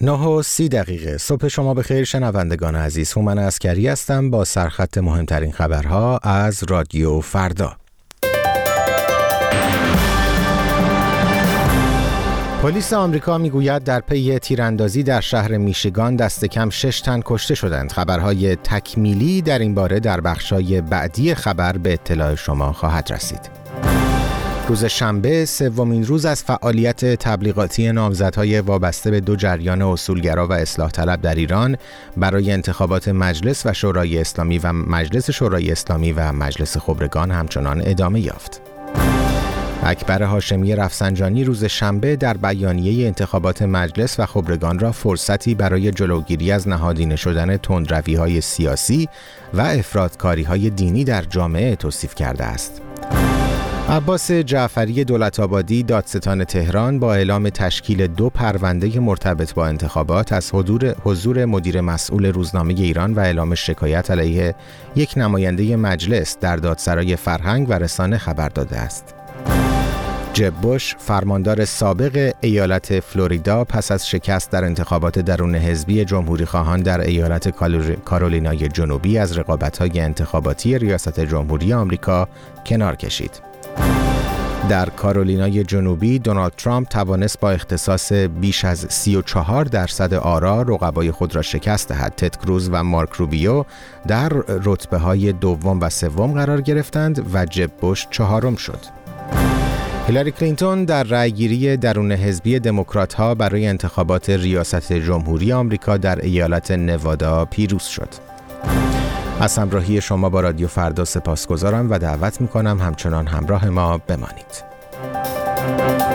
9:30 صبح شما بخیر شنوندگان عزیز. هومن عسکری هستم با سرخط مهمترین خبرها از رادیو فردا. پلیس آمریکا میگوید در پی تیراندازی در شهر میشیگان دست کم 6 تن کشته شدند. خبرهای تکمیلی در این باره در بخشای بعدی خبر به اطلاع شما خواهد رسید. روز شنبه سومین روز از فعالیت تبلیغاتی نامزدهای وابسته به دو جریان اصولگرا و اصلاح طلب در ایران برای انتخابات مجلس و شورای اسلامی و مجلس شورای اسلامی و مجلس خبرگان همچنان ادامه یافت. اکبر هاشمی رفسنجانی روز شنبه در بیانیه انتخابات مجلس و خبرگان را فرصتی برای جلوگیری از نهادینه شدن تندروی‌های سیاسی و افراط‌کاری‌های دینی در جامعه توصیف کرده است. عباس جعفری دولت‌آبادی دادستان تهران با اعلام تشکیل 2 پرونده مرتبط با انتخابات از حضور مدیر مسئول روزنامه ایران و اعلام شکایت علیه یک نماینده مجلس در دادسرای فرهنگ و رسانه خبر داده است. جب بوش فرماندار سابق ایالت فلوریدا پس از شکست در انتخابات درون حزبی جمهوری‌خواهان در ایالت کارولینای جنوبی از رقابت‌های انتخاباتی ریاست جمهوری آمریکا کنار کشید. در کارولینای جنوبی دونالد ترامپ توانست با اختصاص بیش از 34% آرا رقبای خود را شکست دهد. تد کروز و مارک روبیو در رتبه‌های دوم و سوم قرار گرفتند و جب بوش 4م شد. هیلاری کلینتون در رأیگیری درون حزبی دموکرات‌ها برای انتخابات ریاست جمهوری آمریکا در ایالت نوادا پیروز شد. از همراهی شما با رادیو فردا سپاسگزارم و دعوت می‌کنم همچنان همراه ما بمانید.